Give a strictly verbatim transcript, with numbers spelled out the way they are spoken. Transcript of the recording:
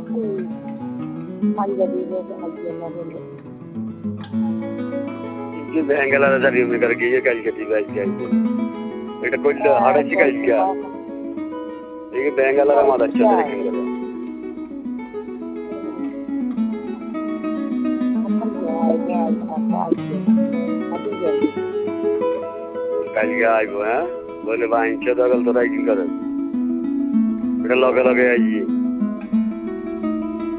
ব্যাঙ্গালার জানি করে গিয়ে কালকে দিবে আজকে আইবে এটা করলে হারাইছি কালকে এই ব্যাঙ্গালার মাদার চলে রেখে গেল কালকে আইব হ্যাঁ বলে বাইঞ্চ দখল তোরা কি করে এটা লগে লগে আইবি